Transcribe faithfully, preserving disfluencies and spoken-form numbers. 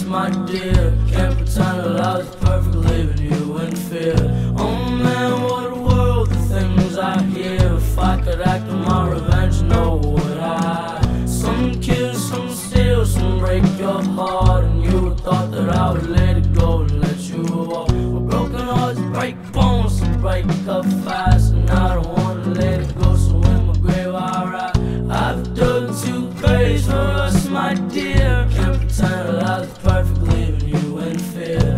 my dear. Can't pretend that I was perfect, leaving you in fear. Oh man, what a world, the things I hear. If I could act on my revenge, no would I? Some kill, some steal, some break your heart, and you would thought that I would let it go and let you walk. But broken hearts break bones, so break up fast, and I don't wanna let it go. So in my grave I write, I've dug two graves for us, my dear. Can't pretend that I was perfect, leaving you in fear.